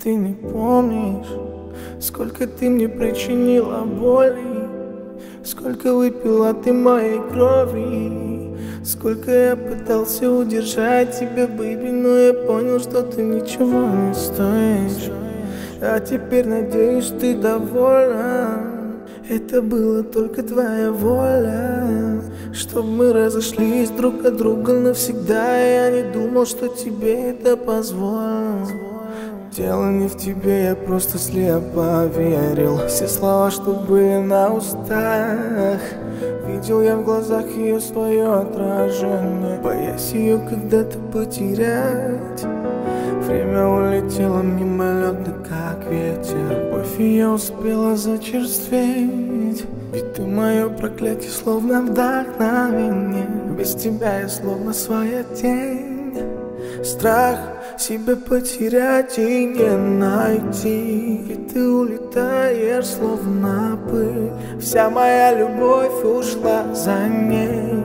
Ты не помнишь, сколько ты мне причинила боли, сколько выпила ты моей крови, сколько я пытался удержать тебя, бэйби, но я понял, что ты ничего не стоишь. А теперь, надеюсь, ты довольна. Это была только твоя воля, чтоб мы разошлись друг от друга навсегда. Я не думал, что тебе это позволю. Дело не в тебе, я просто слепо верил. Все слова, что были на устах, видел я в глазах ее свое отражение, боясь ее когда-то потерять. Время улетело мимолетно, как ветер. Любовь ее успела зачерстветь. Ведь ты мое проклятие, словно вдохновение. Без тебя я словно своя тень. Страх себя потерять и не найти. И ты улетаешь, словно пыль. Вся моя любовь ушла за ней.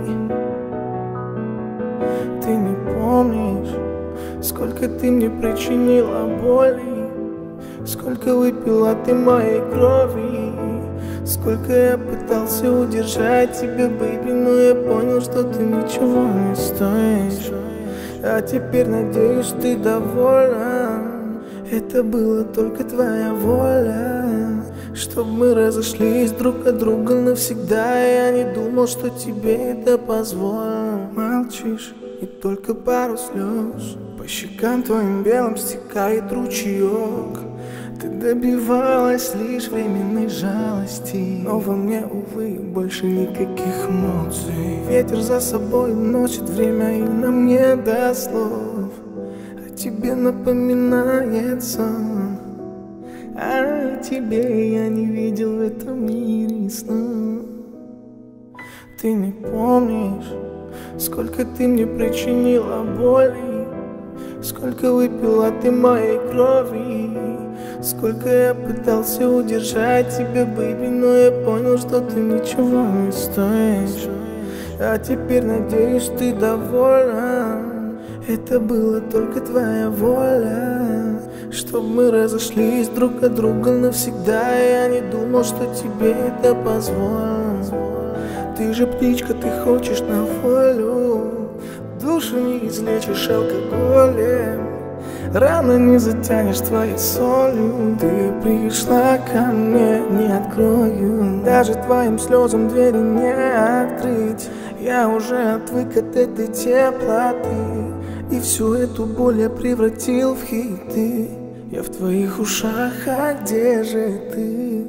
Ты не помнишь, сколько ты мне причинила боли, сколько выпила ты моей крови, сколько я пытался удержать тебя, бэйби, но я понял, что ты ничего не стоишь. А теперь, надеюсь, ты довольна. Это была только твоя воля, чтоб мы разошлись друг от друга навсегда. Я не думал, что тебе это позволю. Молчишь, и только пару слез по щекам твоим белым стекает ручеек. Ты добивалась лишь временной жалости, но во мне, увы, больше никаких эмоций. Ветер за собой уносит время, и на мне до слов о тебе напоминает сон. А тебе я не видел в этом мире сна. Ты не помнишь, сколько ты мне причинила боли, сколько выпила ты моей крови, сколько я пытался удержать тебя, бэйби, но я понял, что ты ничего не стоишь. А теперь, надеюсь, ты довольна. Это была только твоя воля, чтоб мы разошлись друг от друга навсегда. Я не думал, что тебе это позволю. Ты же птичка, ты хочешь на волю, душу не излечишь алкоголем, рано не затянешь твоей солью. Ты пришла ко мне, не открою, даже твоим слезам двери не открыть. Я уже отвык от этой теплоты, и всю эту боль я превратил в хиты. Я в твоих ушах, а где же ты?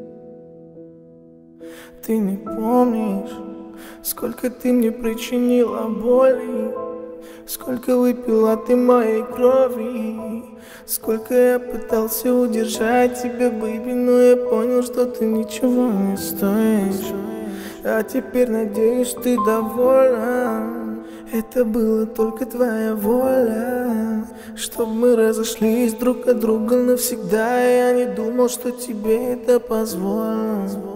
Ты не помнишь, сколько ты мне причинила боли, сколько выпила ты моей крови, сколько я пытался удержать тебя, бэйби, но я понял, что ты ничего не стоишь. А теперь, надеюсь, ты довольна. Это была только твоя воля, чтоб мы разошлись друг от друга навсегда. Я не думал, что тебе это позволю.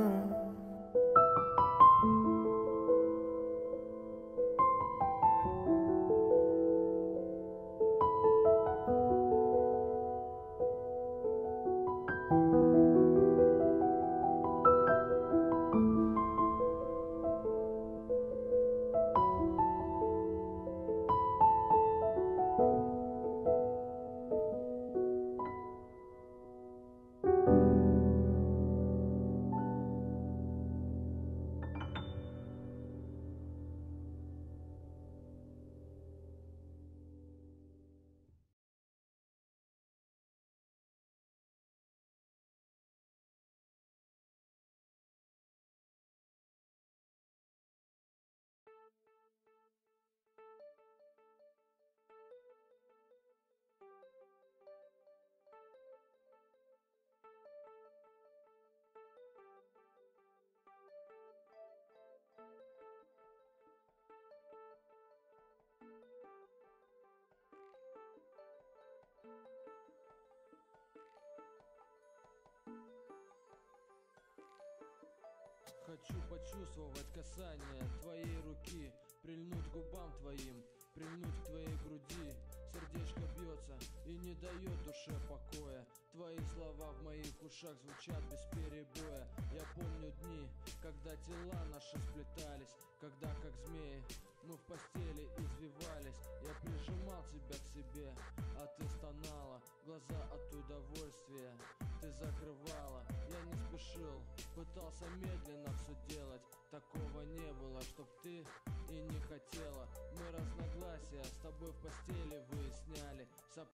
Хочу почувствовать касание твоей руки, прильнуть к губам твоим, прильнуть к твоей груди. Сердечко бьется и не дает душе покоя. Твои слова в моих ушах звучат без перебоя. Я помню дни, когда тела наши сплетались, когда как змеи мы в постели извивались. Я прижимал тебя к себе, а ты стонала, глаза от удовольствия ты закрывала. Я не спешил, пытался медленно все делать. Такого не было, чтоб ты и не хотела. Мы разногласия с тобой в постели выясняли.